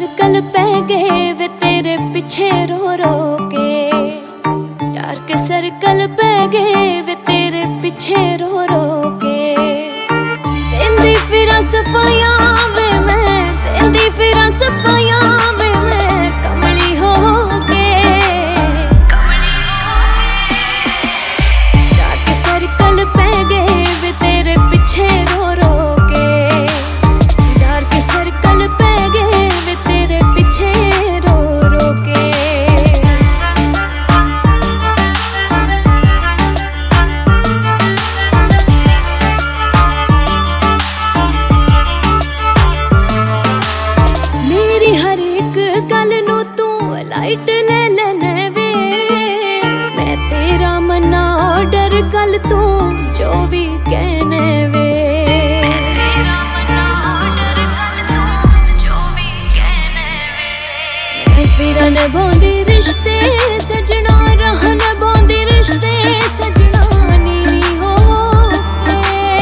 Circle पै गए वे तेरे पीछे रो रो के, डार्क सर्कल पै गए वे तेरे पीछे रो रो के। देंदी फिरां सफाइयां वे मैं, देंदी फिरां सफाइयां वे मैं, कमली हो के, डार्क सर्कल पै गए वे तेरे पीछे रो रो के, डार्क सर्कल पै गए वे तेरे पीछे रो रो के। मेरी हर एक गल नू तू लाइट ले लेने वे, मैं तेरा मना ऑर्डर कल तू जो भी कहने वे, तेरा मना ऑर्डर कल तू जो भी कहने वे। मैं फिर निभांदी रिश्ते सजना, रह निभांदी रिश्ते सजना, नीवी हो के।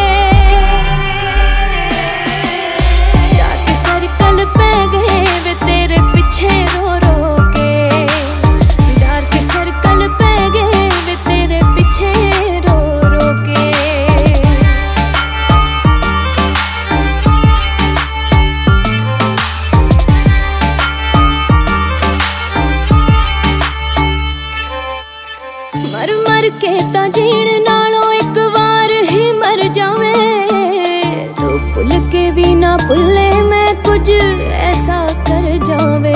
डार्क सर्कल पै गए वे तेरे पीछे रो रो के, डार्क सर्कल पै गए वे तेरे पीछे रो रो के। मर मर के ता जीण नालों एक बार ही मर जावे, तू भुल के भी ना भुले मैं कुछ ऐसा कर जावे।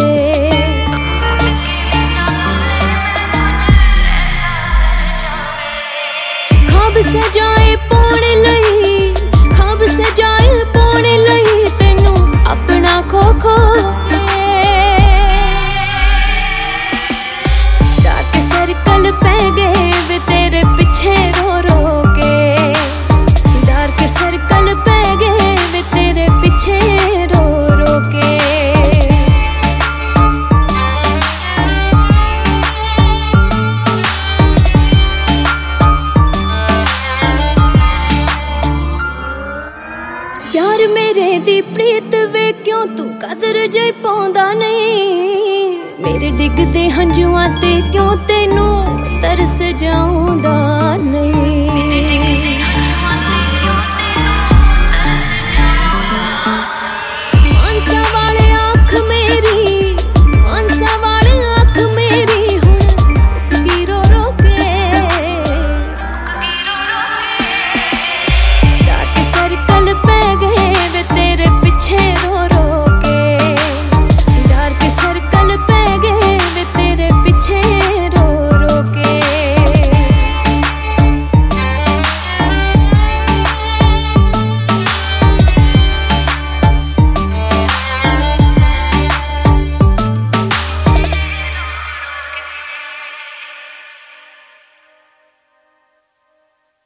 ख्वाब सजाए पाने लई, ख्वाब सजाए पाने लई, तेनू अपना खो खो के। डार्क सर्कल पै गए वे तेरे पीछे रो रो के, डार्क सर्कल पै गए वे तेरे पीछे रो रो के। प्यार मेरे दी प्रीत वे क्यों तू कदर जे पाउंदा नहीं, मेरे डिगदे हंजुआं ते क्यों तेनू तरस जाउंदा नहीं।